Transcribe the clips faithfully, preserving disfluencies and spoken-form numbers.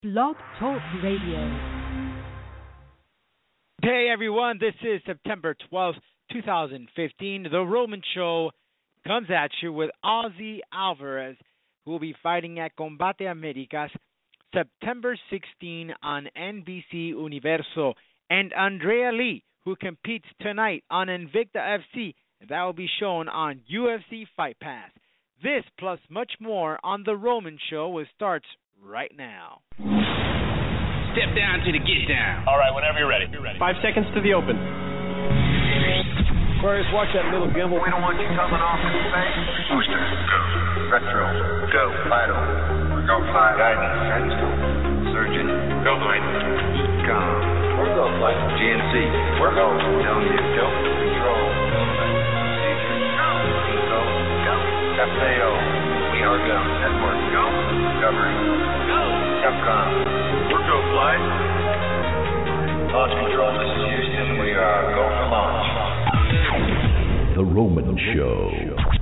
Blog Talk Radio. Hey everyone, this is September twelfth, twenty fifteen. The Roman Show comes at you with Ozzy Alvarez, who will be fighting at Combate Americas September sixteenth on N B C Universo, and Andrea Lee, who competes tonight on Invicta F C. That will be shown on U F C Fight Pass. This plus much more on The Roman Show, which starts right now. Step down to the get down. All right, whenever you're ready. You're ready. Five seconds to the open. Aquarius, watch that little gimbal. We don't want you coming off in space. Booster, go. Retro, go. Vital, go. Flight. Guidance, guidance, go. Surgeon, go. Flight. Com. We're go. Flight. G N C, we're go. Telling you, go. Control. Procedure, go. Go. Go. F A O, we are go. Network, go. Discovery, go. Capcom, we're go. Flight. Launch control, this is Houston. We are go for launch. The Roman Show.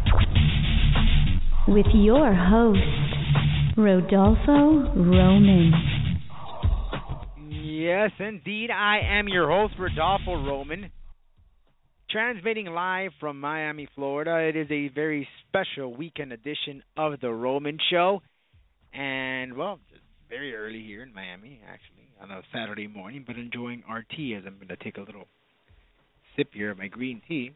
With your host, Rodolfo Roman. Yes, indeed, I am your host, Rodolfo Roman, transmitting live from Miami, Florida. It is a very special weekend edition of The Roman Show. And, well, it's very early here in Miami, actually, on a Saturday morning, but enjoying our tea as I'm going to take a little sip here of my green tea.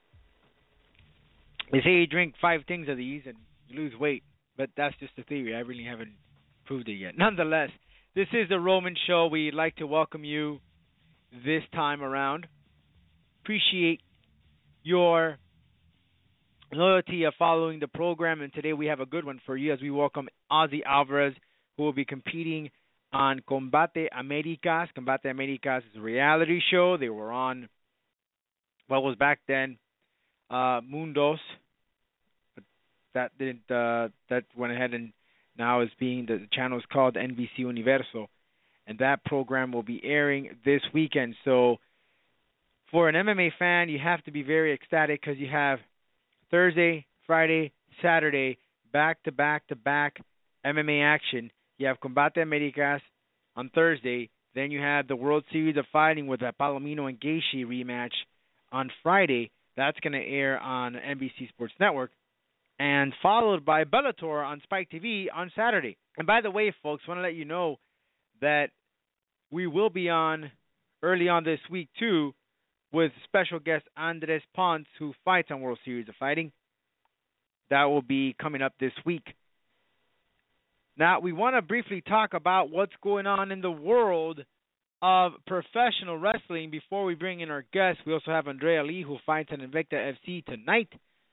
They say you drink five things of these and you lose weight, but that's just a theory. I really haven't proved it yet. Nonetheless, this is The Roman Show. We'd like to welcome you this time around. Appreciate your loyalty of following the program, and today we have a good one for you as we welcome Ozzy Alvarez, who will be competing on Combate Americas. Combate Americas is a reality show. They were on what was back then uh, Mundos. But that didn't. Uh, that went ahead and now is being the, the channel is called N B C Universo, and that program will be airing this weekend. So for an M M A fan, you have to be very ecstatic because you have Thursday, Friday, Saturday, back to back to back M M A action. You have Combate Americas on Thursday. Then you have the World Series of Fighting with the Palomino and Gaethje rematch on Friday. That's going to air on N B C Sports Network. And followed by Bellator on Spike T V on Saturday. And by the way, folks, I want to let you know that we will be on early on this week, too, with special guest Andres Ponce, who fights on World Series of Fighting. That will be coming up this week. Now, we want to briefly talk about what's going on in the world of professional wrestling before we bring in our guests. We also have Andrea Lee, who fights in Invicta F C tonight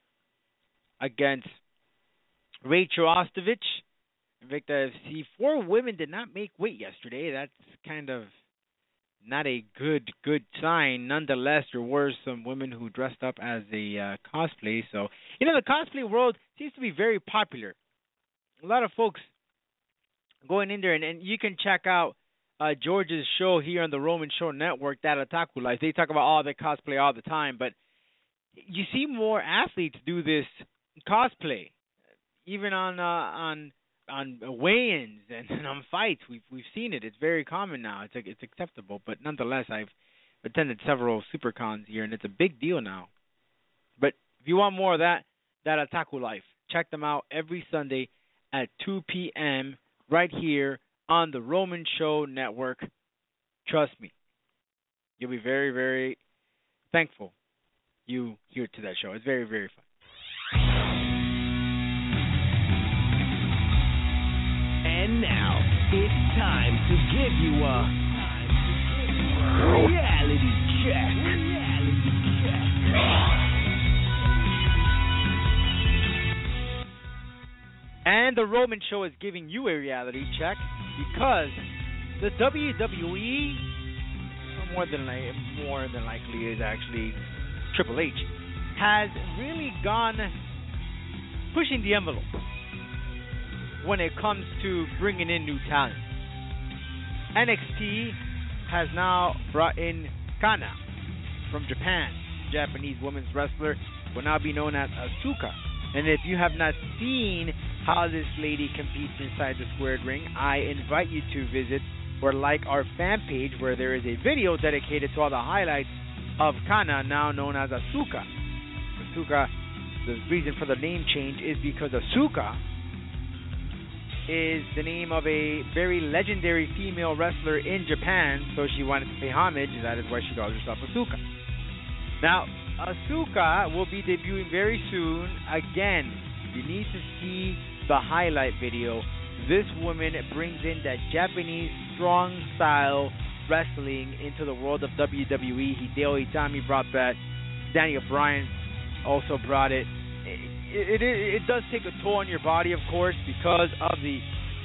against Rachel Ostovich. Invicta F C. Four women did not make weight yesterday. That's kind of not a good, good sign. Nonetheless, there were some women who dressed up as a uh, cosplay. So, you know, the cosplay world seems to be very popular. A lot of folks going in there, and, and you can check out uh, George's show here on the Roman Show Network, that Otaku Life. They talk about all the cosplay all the time, but you see more athletes do this cosplay, even on uh, on on weigh-ins and, and on fights. We've we've seen it. It's very common now. It's it's acceptable, but nonetheless, I've attended several supercons here, and it's a big deal now. But if you want more of that, that Otaku Life, check them out every Sunday at two p.m. right here on the Roman Show Network. Trust me, you'll be very, very thankful you here to that show. It's very, very fun. And now, it's time to give you a reality check. Reality check. And the Roman Show is giving you a reality check because the W W E, more than li- more than likely is actually Triple H, has really gone pushing the envelope when it comes to bringing in new talent. N X T has now brought in Kana from Japan. Japanese women's wrestler will now be known as Asuka. And if you have not seen how this lady competes inside the squared ring, I invite you to visit or like our fan page where there is a video dedicated to all the highlights of Kana, now known as Asuka. Asuka, the reason for the name change is because Asuka is the name of a very legendary female wrestler in Japan, so she wanted to pay homage, and that is why she calls herself Asuka. Now, Asuka will be debuting very soon. Again, you need to see the highlight video. This woman brings in that Japanese strong style wrestling into the world of W W E. Hideo Itami brought that. Daniel Bryan also brought it. It, it, it does take a toll on your body, of course, because of the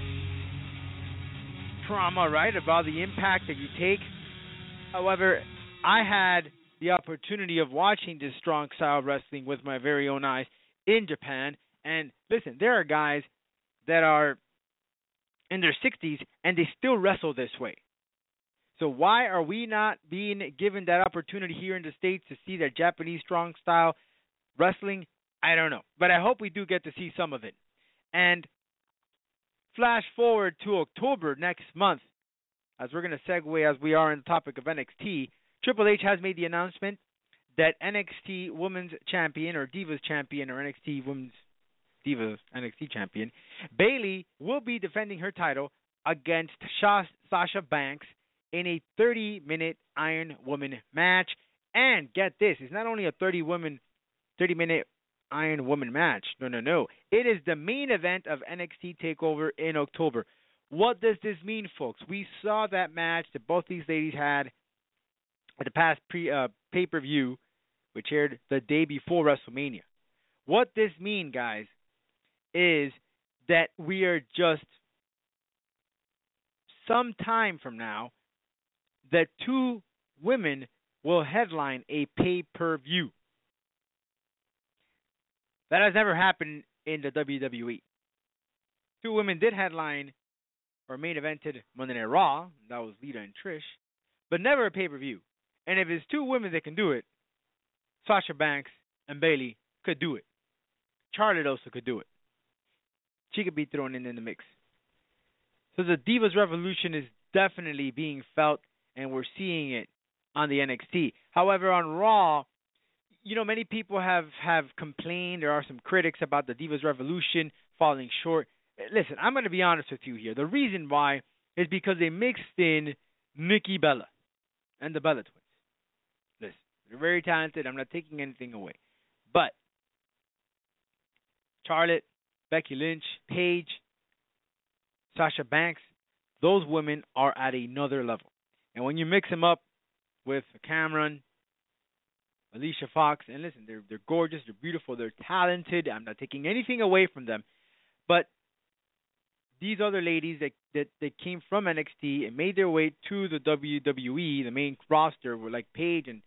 trauma, right, about the impact that you take. However, I had the opportunity of watching this strong style wrestling with my very own eyes in Japan. And listen, there are guys that are in their sixties and they still wrestle this way. So why are we not being given that opportunity here in the States to see that Japanese strong style wrestling? I don't know. But I hope we do get to see some of it. And flash forward to October next month, as we're going to segue as we are in the topic of N X T, Triple H has made the announcement that N X T Women's Champion or Divas Champion or N X T Women's Divas N X T Champion, Bayley will be defending her title against Sha- Sasha Banks in a thirty-minute Iron Woman match. And get this, it's not only a thirty-minute Iron Woman match. No, no, no. It is the main event of N X T TakeOver in October. What does this mean, folks? We saw that match that both these ladies had at the past pre uh, pay-per-view, which aired the day before WrestleMania. What this means, guys, is that we are just some time from now that two women will headline a pay-per-view. That has never happened in the W W E. Two women did headline or main evented Monday Night Raw. That was Lita and Trish. But never a pay-per-view. And if it's two women that can do it, Sasha Banks and Bayley could do it. Charlotte also could do it. She could be thrown in in the mix. So the Divas Revolution is definitely being felt, and we're seeing it on the N X T. However, on Raw, you know, many people have, have complained. There are some critics about the Divas Revolution falling short. Listen, I'm going to be honest with you here. The reason why is because they mixed in Nikki Bella and the Bella Twins. Listen, they're very talented. I'm not taking anything away. But Charlotte, Becky Lynch, Paige, Sasha Banks, those women are at another level. And when you mix them up with Cameron, Alicia Fox, and listen, they're they're gorgeous, they're beautiful, they're talented. I'm not taking anything away from them. But these other ladies that, that, that came from N X T and made their way to the W W E, the main roster, were like Paige and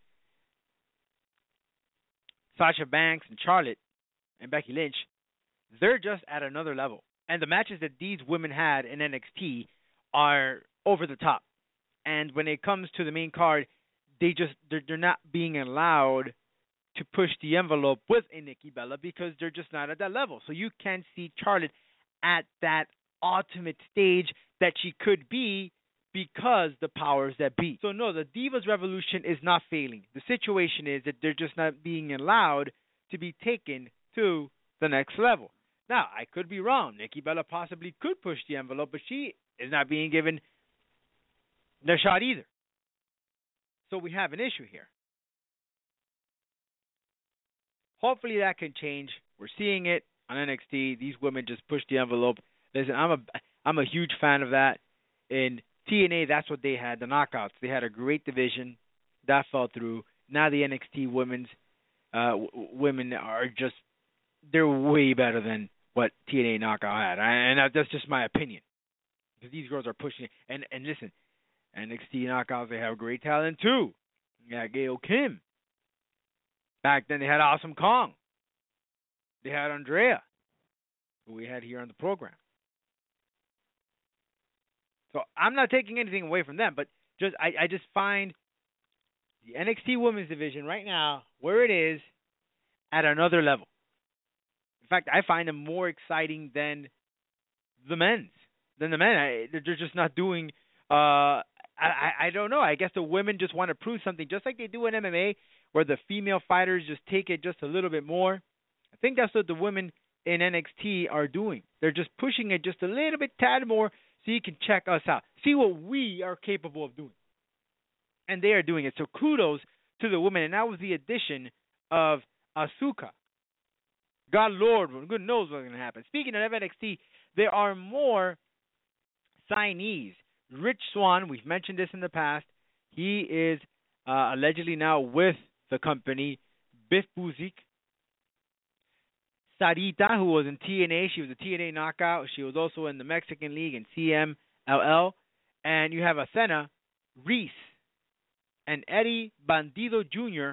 Sasha Banks and Charlotte and Becky Lynch. They're just at another level. And the matches that these women had in N X T are over the top. And when it comes to the main card, they just they're, they're not being allowed to push the envelope with a Nikki Bella because they're just not at that level. So you can't see Charlotte at that ultimate stage that she could be because the powers that be. So no, the Divas Revolution is not failing. The situation is that they're just not being allowed to be taken to the next level. Now, I could be wrong. Nikki Bella possibly could push the envelope, but she is not being given the shot either. So we have an issue here. Hopefully that can change. We're seeing it on N X T. These women just push the envelope. Listen, I'm a I'm a huge fan of that. In T N A, that's what they had, the knockouts. They had a great division. That fell through. Now the N X T women's uh, w- women are just, they're way better than what T N A knockout had. And that's just my opinion. Because these girls are pushing it. And, and listen, N X T knockouts, they have great talent too. You got Gail Kim. Back then they had Awesome Kong. They had Andrea, who we had here on the program. So I'm not taking anything away from them, but just I, I just find the N X T Women's Division right now, where it is, at another level. fact, I find them more exciting than the men's. Than the men. I, they're just not doing. Uh, I, I don't know. I guess the women just want to prove something, just like they do in M M A, where the female fighters just take it just a little bit more. I think that's what the women in N X T are doing. They're just pushing it just a little bit, tad more, so you can check us out, see what we are capable of doing, and they are doing it. So kudos to the women, and that was the addition of Asuka. God Lord, good knows what's going to happen. Speaking of N X T, there are more signees. Rich Swann, we've mentioned this in the past. He is uh, allegedly now with the company. Biff Buzik. Sarita, who was in T N A. She was a T N A knockout. She was also in the Mexican League and C M L L. And you have Athena, Reese, and Eddie Bandido Junior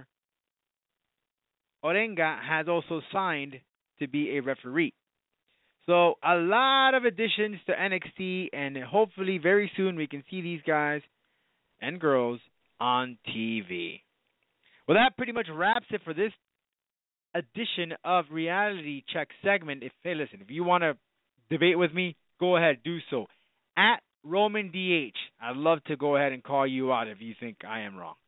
Orenga has also signed to be a referee. So a lot of additions to N X T, and hopefully very soon we can see these guys and girls on T V. Well, that pretty much wraps it for this edition of Reality Check segment. If hey, listen, if you want to debate with me, go ahead, do so. At Roman D H, I'd love to go ahead and call you out if you think I am wrong.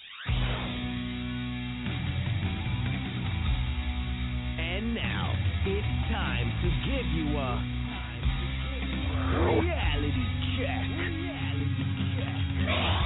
And now, it's time to give you a reality check. Reality check.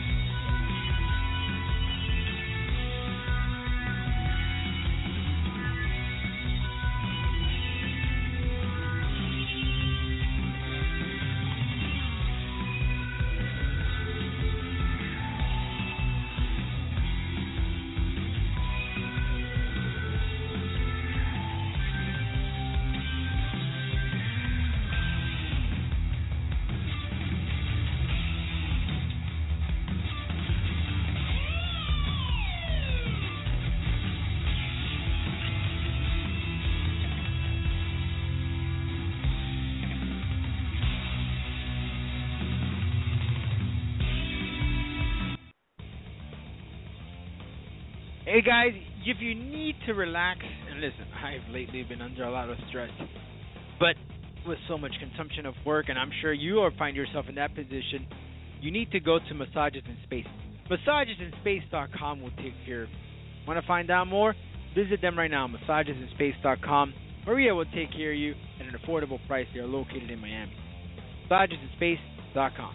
Hey guys, if you need to relax, and listen, I've lately been under a lot of stress, but with so much consumption of work, and I'm sure you or find yourself in that position, you need to go to Massages in Space. Massages in Space dot com will take care of you. Want to find out more? Visit them right now, Massages in Space dot com. Maria will take care of you at an affordable price. They are located in Miami. Massages in Space dot com.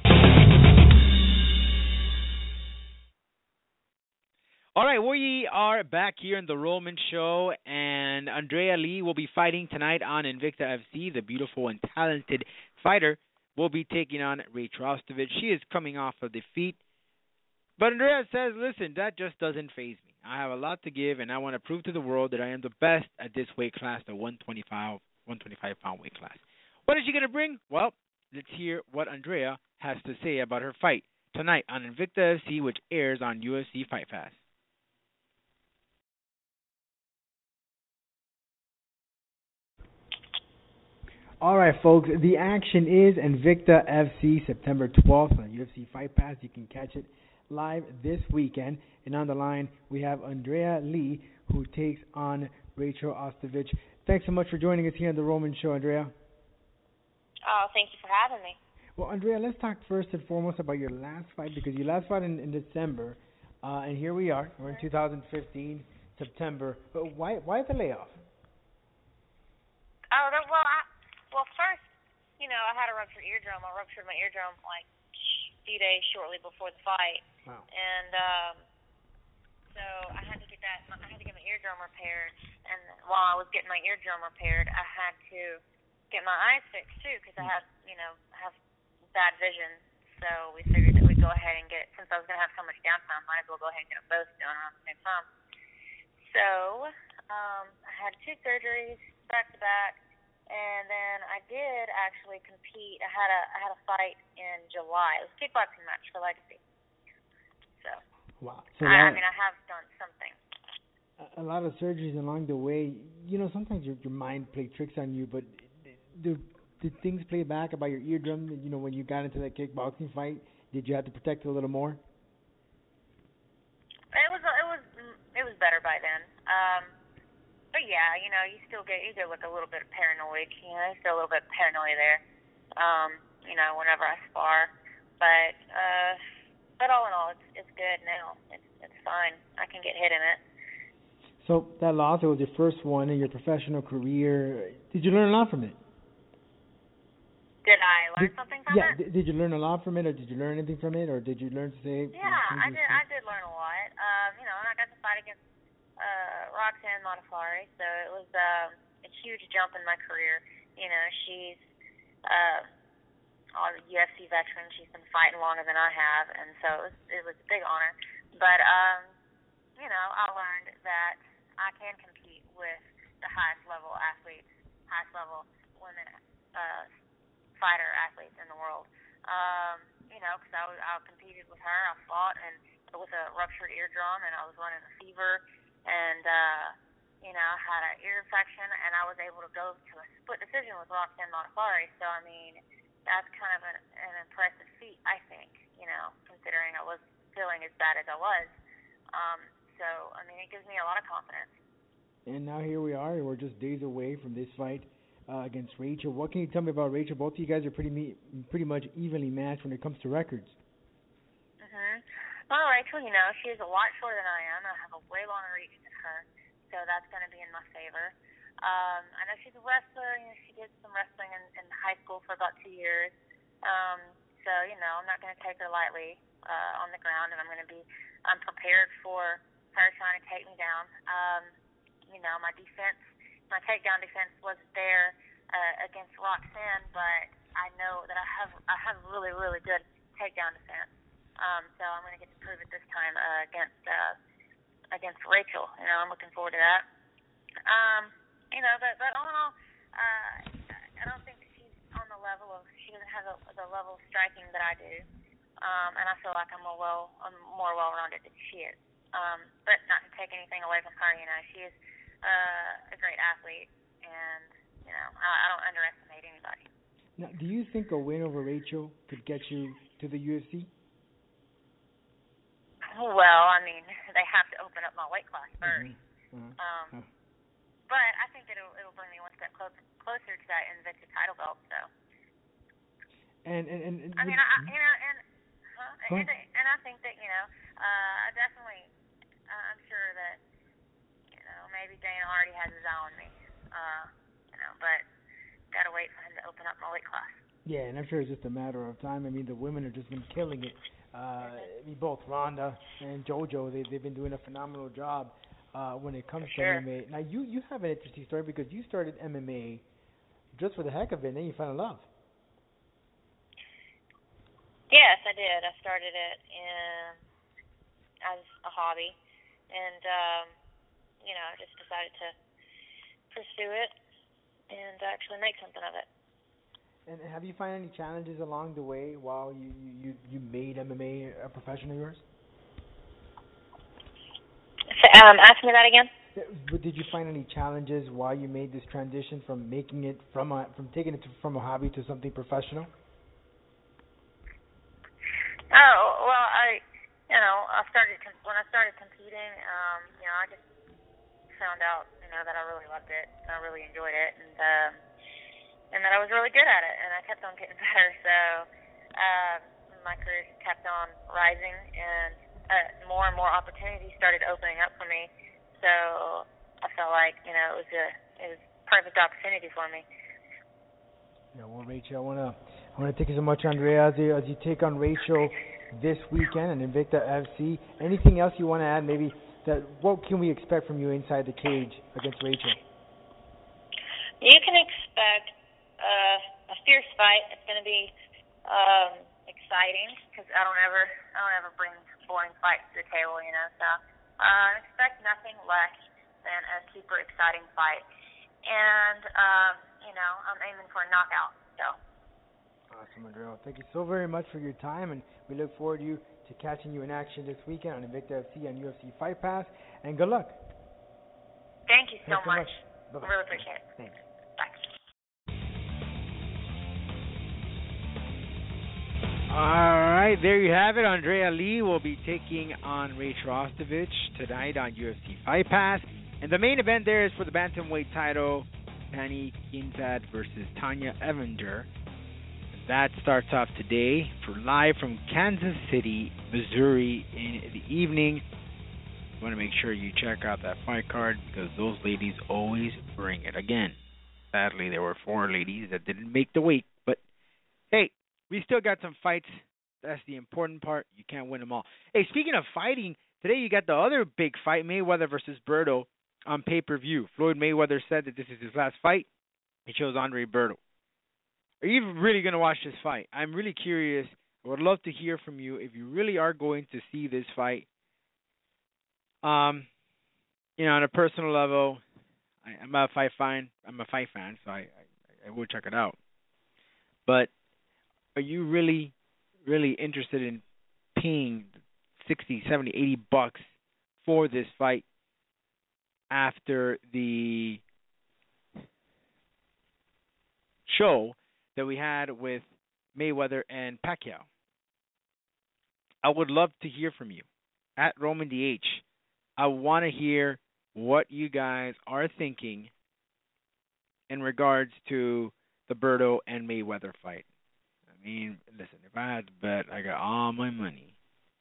All right, we are back here in the Roman Show, and Andrea Lee will be fighting tonight on Invicta F C. The beautiful and talented fighter will be taking on Rachel Ostovich. She is coming off a defeat, but Andrea says, listen, that just doesn't faze me. I have a lot to give, and I want to prove to the world that I am the best at this weight class, the one twenty-five pound weight class. What is she going to bring? Well, let's hear what Andrea has to say about her fight tonight on Invicta F C, which airs on U F C Fight Pass. All right, folks, the action is Invicta F C, September twelfth on U F C Fight Pass. You can catch it live this weekend. And on the line, we have Andrea Lee, who takes on Rachel Ostovich. Thanks so much for joining us here on The Roman Show, Andrea. Oh, thank you for having me. Well, Andrea, let's talk first and foremost about your last fight, because you last fought in, in December, uh, and here we are. We're in two thousand fifteen, September. But why why the layoff? Oh, well, I, well, first, you know, I had a ruptured eardrum. I ruptured my eardrum like a few days shortly before the fight. Wow. And um, so I had to get that. I had to get my eardrum repaired. And while I was getting my eardrum repaired, I had to get my eyes fixed too, because I have, you know, I have bad vision. So we figured that we'd go ahead and get, since I was going to have so much downtime, might as well go ahead and get them both done at the same time. So um, I had two surgeries back to back. And then I did actually compete. I had a I had a fight in July. It was a kickboxing match for Legacy. So, wow. So I, that, I mean, I have done something. A lot of surgeries along the way. You know, sometimes your your mind plays tricks on you. But do did things play back about your eardrum? You know, when you got into that kickboxing fight, did you have to protect it a little more? It was it was it was better by then. Um, but but yeah, you know, you still get you get like a little bit paranoid. You know, there's still a little bit of paranoia there. Um, you know, whenever I spar, but uh, but all in all, it's it's good now. It's it's fine. I can get hit in it. So that loss, it was your first one in your professional career. Did you learn a lot from it? Did I learn did, something from yeah, it? Yeah. Did you learn a lot from it, or did you learn anything from it, or did you learn to say? Yeah, I did. I did learn a lot. Um, you know, and I got to fight against uh, Roxanne Modafferi, so it was um, a huge jump in my career. You know, she's uh, a U F C veteran. She's been fighting longer than I have, and so it was, it was a big honor. But um, you know, I learned that I can compete with the highest level athletes, highest level women. Uh, fighter athletes in the world. Um, you know, because I, was, I competed with her. I fought and with a ruptured eardrum, and I was running a fever, and uh, you know, I had an ear infection, and I was able to go to a split decision with Roxanne Modafferi. So I mean, that's kind of an, an impressive feat, I think. You know, considering I was feeling as bad as I was. Um, so I mean, it gives me a lot of confidence. And now here we are. We're just days away from this fight. Uh, against Rachel. What can you tell me about Rachel? Both of you guys are pretty me- pretty much evenly matched when it comes to records. Mhm. Well, Rachel, you know, she's a lot shorter than I am. I have a way longer reach than her, so that's going to be in my favor. Um, I know she's a wrestler. You know, she did some wrestling in, in high school for about two years. Um, so, you know, I'm not going to take her lightly uh, on the ground, and I'm going to be I'm prepared for her trying to take me down. Um, you know, my defense. My takedown defense wasn't there uh, against Roxanne, but I know that I have I have really really good takedown defense. Um, so I'm going to get to prove it this time uh, against uh, against Rachel. You know, I'm looking forward to that. Um, you know, but but all in all, uh, I don't think that she's on the level of she doesn't have the, the level of striking that I do, um, and I feel like I'm more well I'm more well rounded than she is. Um, but not to take anything away from her, you know, she is. Uh, a great athlete, and you know I, I don't underestimate anybody. Now, do you think a win over Rachel could get you to the U F C? Well, I mean, they have to open up my weight class first. Mm-hmm. Uh-huh. Um, uh-huh. But I think that it'll, it'll bring me one step closer, closer to that Invicta title belt. So. And and and. and I mean, I, you know, and huh? and, and I think that you know, uh, I definitely, uh, I'm sure that. Maybe Dana already has his eye on me, uh, you know, but gotta wait for him to open up my weight class. Yeah, and I'm sure it's just a matter of time. I mean, the women have just been killing it. Uh, I mean, both Ronda and JoJo, they, they've been doing a phenomenal job uh, when it comes for to sure. M M A. Now, you, you have an interesting story because you started M M A just for the heck of it, and then you fell in love. Yes, I did. I started it in, as a hobby, and um, you know, I just decided to pursue it and actually make something of it. And have you found any challenges along the way while you, you, you made M M A a profession of yours? So, um, ask me that again. But did you find any challenges while you made this transition from making it from a from taking it to, from a hobby to something professional? Oh well, I you know I started when I started competing. Um, you know, I just found out, you know, that I really loved it, and I really enjoyed it, and um, and that I was really good at it, and I kept on getting better. So uh, my career just kept on rising, and uh, more and more opportunities started opening up for me. So I felt like, you know, it was a it was a perfect opportunity for me. Yeah, well, Rachel, I wanna I wanna thank you so much, Andrea, as you, as you take on Rachel this weekend and Invicta F C. Anything else you want to add? Maybe. That what can we expect from you inside the cage against Rachel? You can expect uh, a fierce fight. It's going to be um, exciting because I don't ever, I don't ever bring boring fights to the table, you know. So uh, expect nothing less than a super exciting fight, and um, you know, I'm aiming for a knockout. So. Awesome, Andrea. Thank you so very much for your time, and we look forward to you. to catching you in action this weekend on Invicta F C and U F C Fight Pass. And good luck. Thank you so Thanks much. So much. I really appreciate it. Thanks. Bye. All right, there you have it. Andrea Lee will be taking on Rachel Ostovich tonight on U F C Fight Pass. And the main event there is for the bantamweight title, Pannie Kianzad versus Tanya Evander. That starts off today for live from Kansas City, Missouri in the evening. You want to make sure you check out that fight card because those ladies always bring it. Again, sadly, there were four ladies that didn't make the weight, but hey, we still got some fights. That's the important part. You can't win them all. Hey, speaking of fighting, today you got the other big fight, Mayweather versus Berto, on pay-per-view. Floyd Mayweather said that this is his last fight. He chose Andre Berto. Are you really going to watch this fight? I'm really curious. I would love to hear from you if you really are going to see this fight. Um, you know, on a personal level, I, I'm a fight fan. I'm a fight fan, so I, I, I will check it out. But are you really, really interested in paying sixty, seventy, eighty bucks for this fight after the show that we had with Mayweather and Pacquiao? I would love to hear from you at Roman D H. I want to hear what you guys are thinking in regards to the Berto and Mayweather fight. I mean, listen, if I had to bet, I got all my money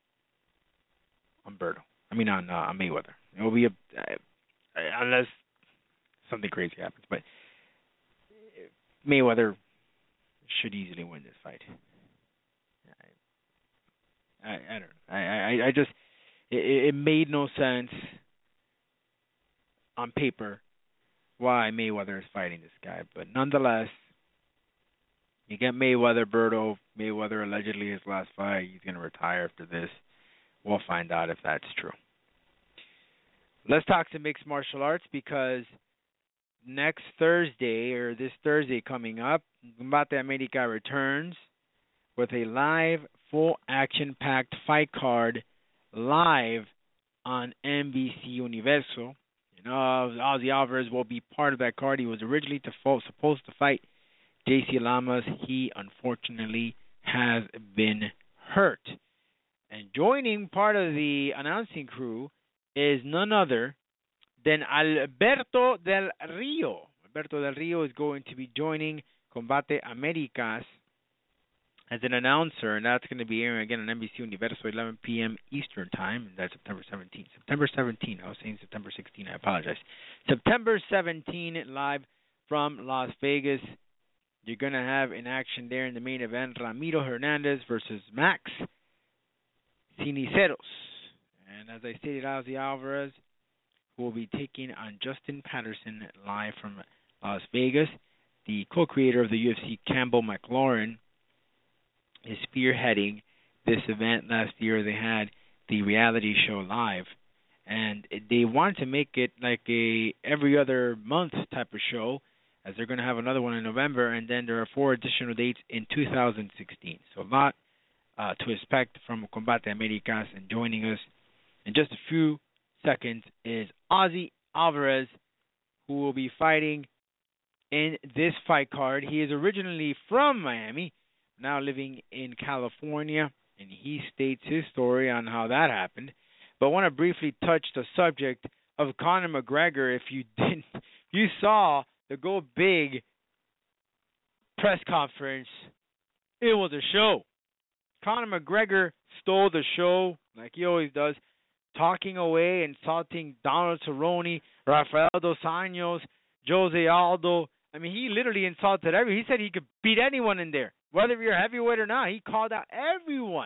on Berto. I mean, on, uh, on Mayweather. It will be a, uh, unless something crazy happens, but Mayweather should easily win this fight. I, I, I don't know. I, I, I just, it, it made no sense on paper why Mayweather is fighting this guy, but nonetheless, you get Mayweather, Berto. Mayweather allegedly his last fight. He's going to retire after this. We'll find out if that's true. Let's talk some mixed martial arts because next Thursday, or this Thursday coming up, Combate America returns with a live, full action-packed fight card live on N B C Universo. You know, Ozzy Alvarez will be part of that card. He was originally to fo- supposed to fight J C Lamas. He unfortunately has been hurt. And joining part of the announcing crew is none other than Alberto Del Rio. Alberto Del Rio is going to be joining Combate Americas as an announcer, and that's going to be airing again on N B C Universo, eleven p.m. Eastern Time, and that's September seventeenth. September seventeenth. I was saying September sixteenth. I apologize. September seventeenth, live from Las Vegas. You're going to have in action there in the main event, Ramiro Hernandez versus Max Siniceros. And as I stated, Ozzy Alvarez will be taking on Justin Patterson live from Las Vegas. The co-creator of the U F C, Campbell McLaurin, is spearheading this event. Last year they had the reality show live, and they wanted to make it like a every other month type of show, as they're going to have another one in November, and then there are four additional dates in two thousand sixteen. So a lot uh, to expect from Combate Americas, and joining us in just a few seconds is Ozzy Alvarez, who will be fighting in this fight card. He is originally from Miami, now living in California, and he states his story on how that happened. But I want to briefly touch the subject of Conor McGregor. If you didn't, you saw the Go Big press conference. It was a show. Conor McGregor stole the show like he always does, talking away, insulting Donald Cerrone, Rafael Dos Anjos, Jose Aldo. I mean, he literally insulted everyone. He said he could beat anyone in there, whether you're a heavyweight or not. He called out everyone.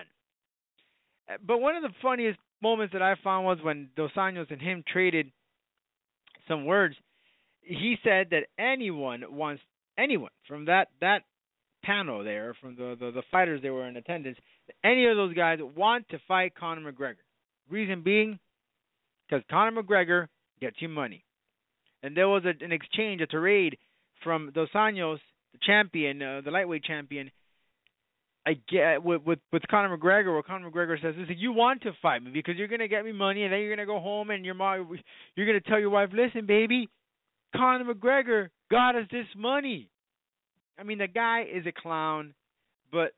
But one of the funniest moments that I found was when Dos Anjos and him traded some words. He said that anyone wants, anyone from that, that panel there, from the, the, the fighters that were in attendance, any of those guys want to fight Conor McGregor. Reason being, because Conor McGregor gets you money. And there was a, an exchange, a trade from Dos Anjos, the champion, uh, the lightweight champion, I get with, with with Conor McGregor. Where Conor McGregor says, "Listen, you want to fight me because you're gonna get me money, and then you're gonna go home and your mom, you're gonna tell your wife, listen, baby, Conor McGregor got us this money." I mean, the guy is a clown, but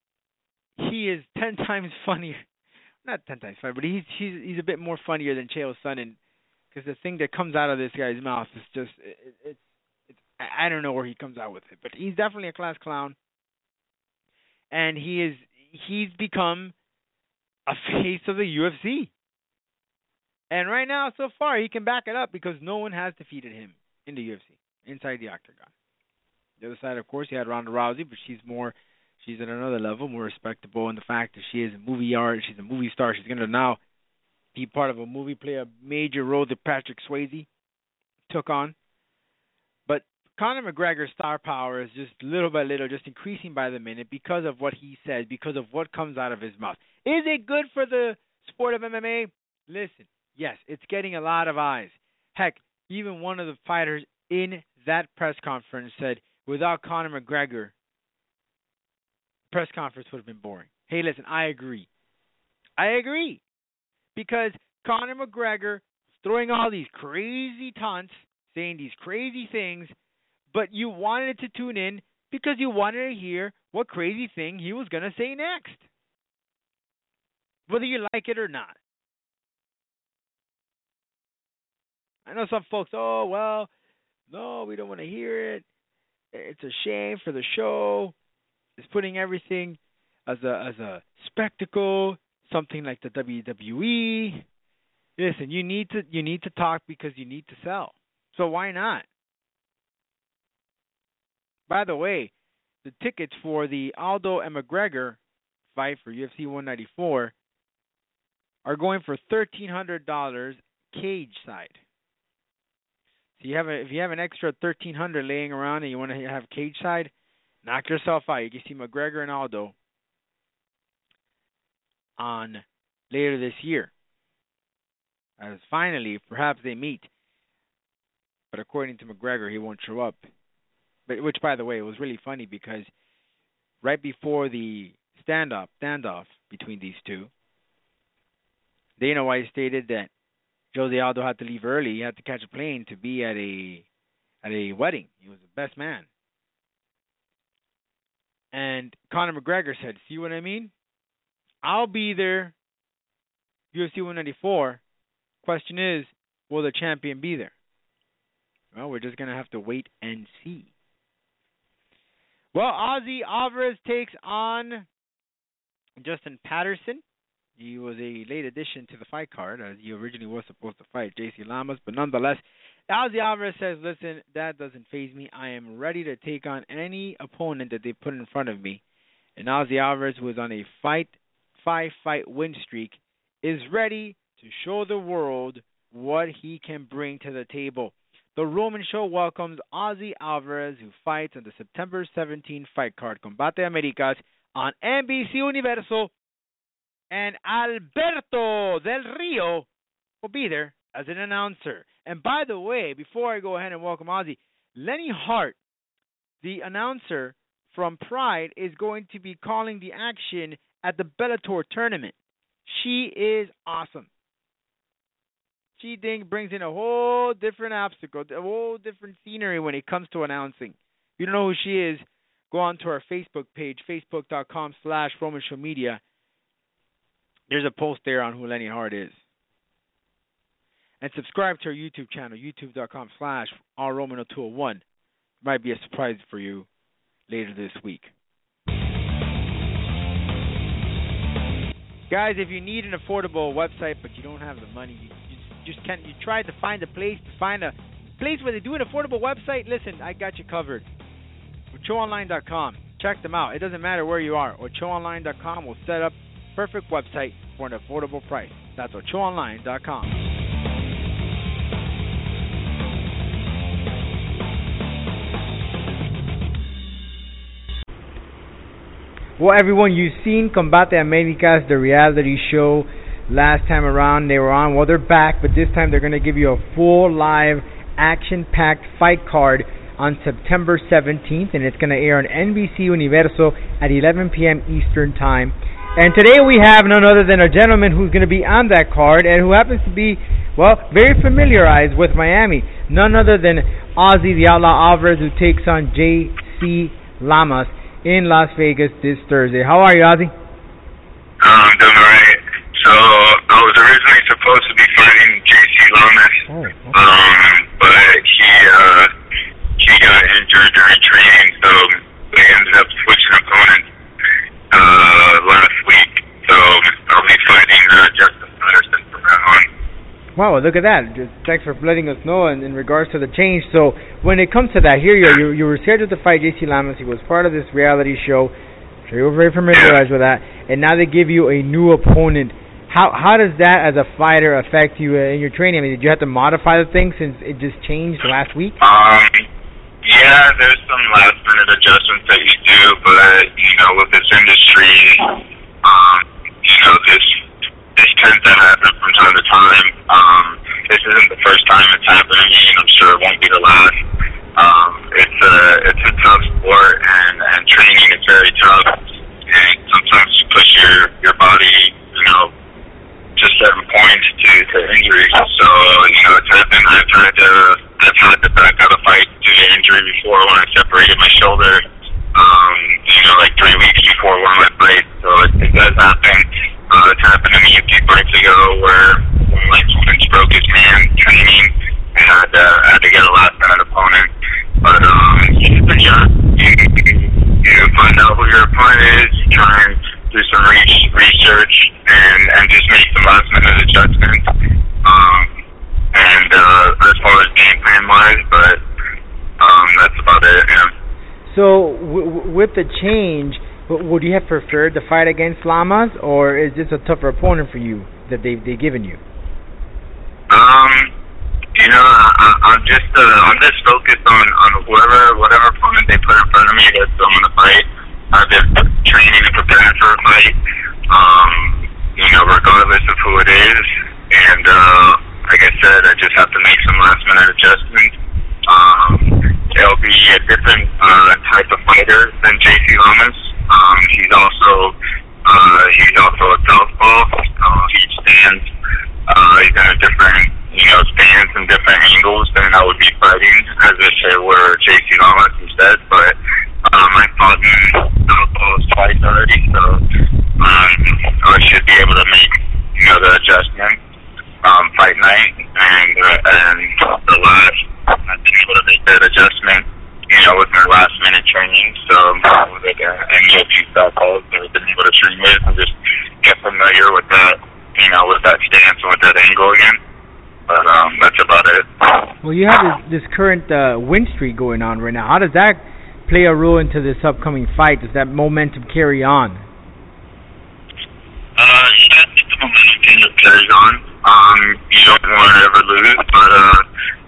he is ten times funnier. Not ten times funnier, but he's he's he's a bit more funnier than Chael Sonnen because the thing that comes out of this guy's mouth is just it, it, it's I don't know where he comes out with it, but he's definitely a class clown, and he is he's become a face of the U F C. And right now, so far, he can back it up because no one has defeated him in the U F C inside the octagon. The other side, of course, you had Ronda Rousey, but she's more, she's at another level, more respectable in the fact that she is a movie art, she's a movie star. She's going to now be part of a movie, play a major role that Patrick Swayze took on. But Conor McGregor's star power is just little by little, just increasing by the minute because of what he says, because of what comes out of his mouth. Is it good for the sport of M M A? Listen, yes, it's getting a lot of eyes. Heck, even one of the fighters in that press conference said, without Conor McGregor, press conference would have been boring. Hey, listen, I agree. I agree. Because Conor McGregor is throwing all these crazy taunts, saying these crazy things, but you wanted to tune in because you wanted to hear what crazy thing he was going to say next. Whether you like it or not. I know some folks, oh, well, no, we don't want to hear it. It's a shame for the show. It's putting everything as a as a spectacle, something like the W W E. Listen, you need to you need to talk because you need to sell. So why not? By the way, the tickets for the Aldo and McGregor fight for U F C one ninety-four are going for thirteen hundred dollars cage side. So you have a, if you have an extra thirteen hundred dollars laying around and you want to have cage side, knock yourself out. You can see McGregor and Aldo on later this year. As finally, perhaps they meet. But according to McGregor, he won't show up. But which, by the way, was really funny because right before the standoff, standoff between these two, Dana White stated that Jose Aldo had to leave early. He had to catch a plane to be at a at a wedding. He was the best man. And Conor McGregor said, see what I mean? I'll be there, U F C one ninety-four. Question is, will the champion be there? Well, we're just going to have to wait and see. Well, Ozzy Alvarez takes on Justin Patterson. He was a late addition to the fight card, as he originally was supposed to fight J C Lamas. But nonetheless, Ozzy Alvarez says, listen, that doesn't faze me. I am ready to take on any opponent that they put in front of me. And Ozzy Alvarez, who is on a fight, five-fight win streak, is ready to show the world what he can bring to the table. The Roman Show welcomes Ozzy Alvarez, who fights on the September seventeenth fight card, Combate Americas, on N B C Universo. And Alberto Del Rio will be there as an announcer. And by the way, before I go ahead and welcome Ozzy, Lenny Hart, the announcer from Pride, is going to be calling the action at the Bellator tournament. She is awesome. She think brings in a whole different obstacle, a whole different scenery when it comes to announcing. If you don't know who she is, go on to our Facebook page, facebook.com slash Roman Show Media. There's a post there on who Lenny Hart is. And subscribe to our YouTube channel, youtube.com slash RRoman0201. Might be a surprise for you later this week. Guys, if you need an affordable website but you don't have the money, you, you just can't. You tried to find a place to find a place where they do an affordable website. Listen, I got you covered. Ocho Online dot com. Check them out. It doesn't matter where you are. Ocho Online dot com will set up a perfect website for an affordable price. That's Ocho Online dot com. Well, everyone, you've seen Combate Americas, the reality show. Last time around, they were on. Well, they're back, but this time they're going to give you a full, live, action-packed fight card on September seventeenth, and it's going to air on N B C Universo at eleven p.m. Eastern Time. And today we have none other than a gentleman who's going to be on that card and who happens to be, well, very familiarized with Miami. None other than Ozzy the Outlaw Alvarez, who takes on J C Lamas in Las Vegas this Thursday. How are you, Ozzy? I'm doing alright. So I was originally supposed to be fighting J C Lamas Oh, okay. Um, but he uh, he got injured during training, so they ended up switching opponents uh, last week. So I'll be fighting uh, Justin Patterson from now on. Wow, look at that. Just thanks for letting us know in, in regards to the change. So when it comes to that, here you are. You, you were scheduled to fight J C Lamas. He was part of this reality show. So you were very familiarized with that. And now they give you a new opponent. How how does that, as a fighter, affect you uh, in your training? I mean, did you have to modify the thing since it just changed last week? Um, yeah, there's some last-minute adjustments that you do, but, you know, with this industry, um, you know, this this tends to happen from time to time. Um, this isn't the first time it's happened to me, and I'm sure it won't be the last. Um, it's a it's a tough sport, and, and training is very tough. And sometimes you push your your body, you know, to certain points to, to injury. So you know, it's happened. I've had to I've had to back out a fight due to injury before when I separated my shoulder. Um, you know, like three weeks before one of my fights. So it, it does happen. Uh, it's happened to me a few fights ago where when my opponent broke his hand training, and I had, uh, I had to get a last minute opponent. But um, but yeah, you, you find out who your opponent is, you try and do some re- research and, and just make some last minute adjustments. Um, and uh, as far as game plan wise, but um, that's about it. Yeah. So w- w- with the change, w- would you have preferred to fight against Lamas, or is this a tougher opponent for you that they've they given you? Um, you know, I, I'm just uh, I'm just focused on, on whoever whatever opponent they put in front of me that's I'm gonna fight. I've been training and preparing for a fight. Um, you know, regardless of who it is, and uh, like I said, I just have to make some last minute adjustments. Um, it'll be a different uh, type of fighter than J C Lamas. Um, he's also uh, he's also a southpaw. Uh, he stands. Uh, he's in a different, you know, stance and different angles than I would be fighting as if it were J C Lamas instead. But um, I fought in southpaws twice already, so um, I should be able to make, you know, the adjustment um, fight night, and uh, and the last I've been able to make that adjustment, you know, with my last minute training. So with like a, any of these southpaws that I've been able to train with and just get familiar with that, you know, with that stance and with that angle again. But um, that's about it. Well, you have this, this current uh, win streak going on right now. How does that play a role into this upcoming fight? Does that momentum carry on? Uh, yeah, I think the momentum carries on. Um, you don't want to ever lose, but uh,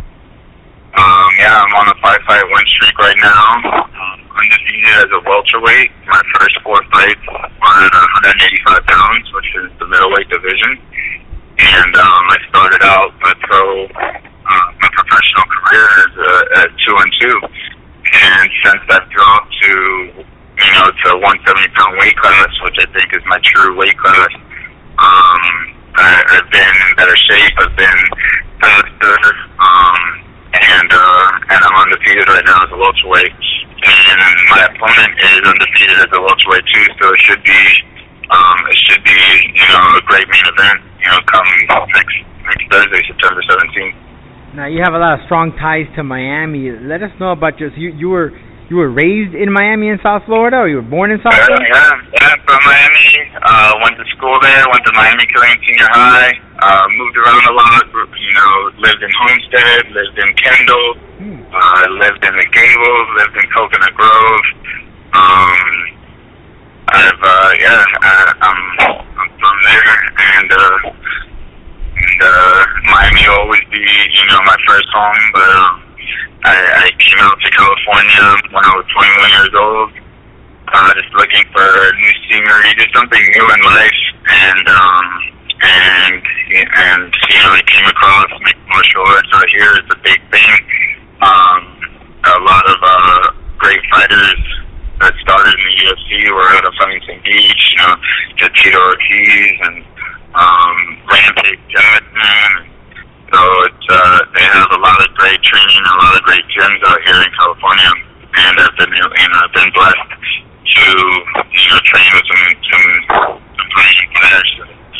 um, yeah, I'm on a five-fight win streak right now. Um, undefeated as a welterweight. My first four fights were at one eighty-five pounds, which is the middleweight division. And um, I started out my pro, uh, my professional career as a, at two and two. And since I've dropped to, you know, to one seventy pound weight class, which I think is my true weight class, um, I, I've been in better shape. I've been faster, um, and uh, and I'm undefeated right now as a welterweight. And my opponent is undefeated as a welterweight too, so it should be, um, it should be, you know, a great main event. You know, come next next Thursday, September seventeenth. Now you have a lot of strong ties to Miami. Let us know about your. You you were you were raised in Miami in South Florida, or you were born in South Florida? Yeah, yeah, yeah, from Miami. Uh, went to school there. Went to Miami Killeen Senior High. Uh, moved around a lot. You know, lived in Homestead. Lived in Kendall. Hmm. Uh, lived in the Gables. Lived in Coconut Grove. Um, I've uh, yeah, I, I'm I'm from there, and uh, and uh, Miami will always be, you know, my first home. But um, I, I came out to California when I was twenty-one years old, uh, just looking for new scenery, just something new in life, and um, and and you know, I came across mixed martial arts out here. It's a big thing. Um, a lot of uh, great fighters that started in the U F C were out of Huntington Beach, you know, Tito Ortiz and um, Rampage Jackson. So it's uh, they have a lot of great training, a lot of great gyms out here in California, and I've been, you know, I've been blessed to, you know, train with some some, some great players.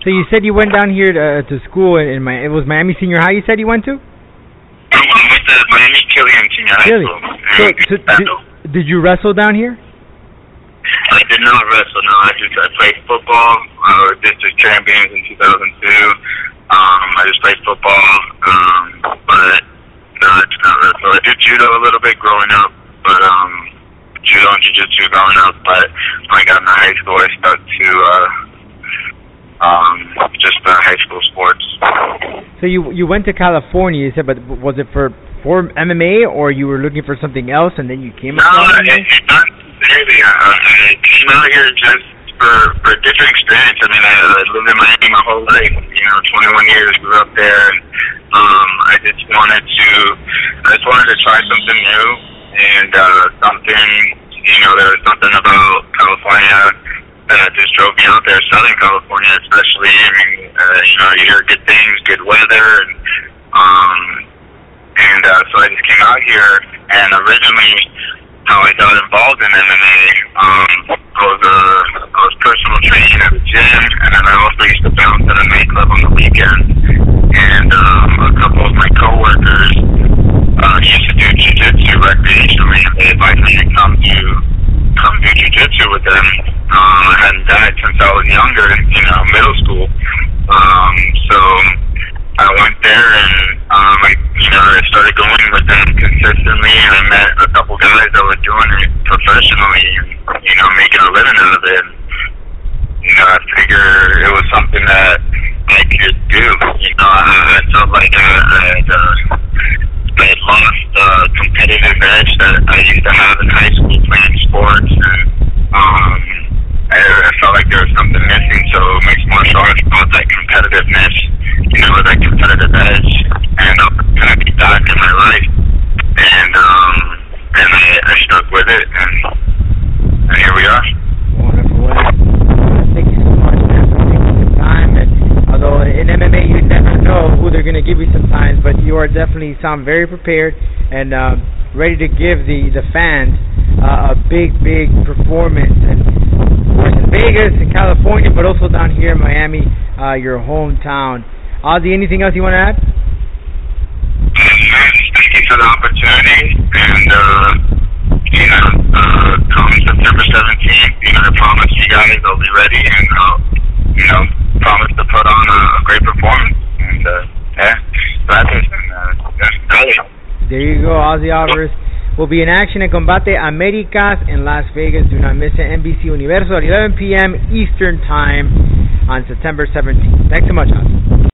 So you said you went down here to, to school in, in my. It was Miami Senior High. You said you went to. I went to Miami Killian Senior High Really? School. So, so did, did you wrestle down here? I did not wrestle. No, I just I played football. I was district champions in two thousand two. Um, I just played football, um, but no, I did not wrestle. I did judo a little bit growing up, but um, judo and jiu-jitsu growing up. But when I got into high school, I stuck to uh, um, just uh, high school sports. So you you went to California, you said, but was it for for M M A, or you were looking for something else, and then you came? No, it, it, not really. I, I came out here just for for a different experience. I mean, I, I lived in Miami my whole life. You know, twenty-one years, grew up there, and um, I just wanted to, I just wanted to try something new, and uh, something, you know, there was something about California that just drove me out there. Southern California, especially. I mean, uh, you know, you hear good things, good weather, and um, and uh, so I just came out here, and originally, how I got involved in M M A, um, I was uh, I was personal training at the gym, and then I also used to bounce at a nightclub on the weekends. And um, a couple of my coworkers uh, used to do jiu-jitsu recreationally, and they invited me to come to come do jiu-jitsu with them. Um, I hadn't done it since I was younger, you know, middle school. Um, so I went there, and um, I, you know, I started going with them consistently, and I met a couple guys that were doing it professionally, and, you know, making a living out of it. You know, I figured it was something that I could do. You know, I, I felt like I, I had, uh, I had lost the competitive edge that I used to have in high school playing sports, and um, I, I felt like there was something missing. So mixed martial arts brought that competitiveness, you know, that competitive edge and opportunity back in my life, and um, and I, I stuck with it, and, and here we are. Wonderful. Thank you so much, man, for taking some time. And although in M M A you never know who they're going to give you sometimes, but you are definitely sound very prepared and uh, ready to give the the fans uh, a big, big performance. And of course in Vegas, in California, but also down here in Miami, uh, your hometown. Ozzy, anything else you want to add? Thank you for the opportunity, and uh, you know, uh, come September seventeenth, you know, I promise you guys I'll be ready, and I'll, you know, promise to put on a, a great performance, and uh, yeah, gracias, and uh, yeah, there you go, Ozzy Alvarez will be in action at Combate Americas in Las Vegas. Do not miss it. N B C Universo at eleven p.m. Eastern Time on September seventeenth. Thanks so much, Ozzy.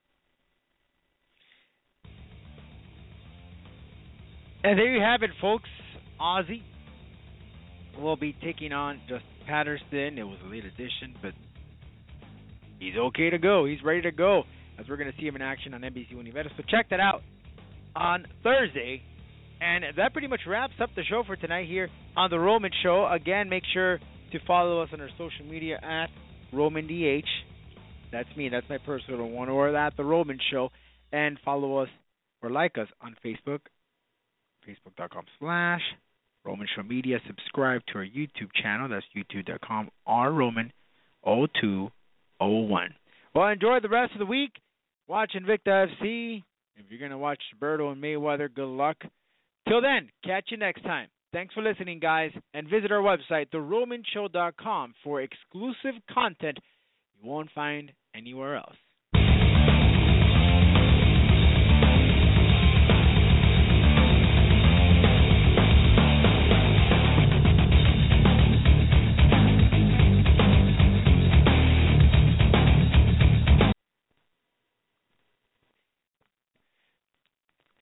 And there you have it, folks. Ozzy will be taking on Justin Patterson. It was a late edition, but he's okay to go. He's ready to go, as we're going to see him in action on N B C Universo. So check that out on Thursday. And that pretty much wraps up the show for tonight here on The Roman Show. Again, make sure to follow us on our social media at RomanDH. That's me. That's my personal one. Or at The Roman Show. And follow us or like us on Facebook. Facebook.com slash Roman Show Media. Subscribe to our YouTube channel. That's YouTube.com R Roman oh two oh one. Well, enjoy the rest of the week watching Victor F C. If you're going to watch Berto and Mayweather, good luck. Till then, catch you next time. Thanks for listening, guys. And visit our website, the roman show dot com, for exclusive content you won't find anywhere else.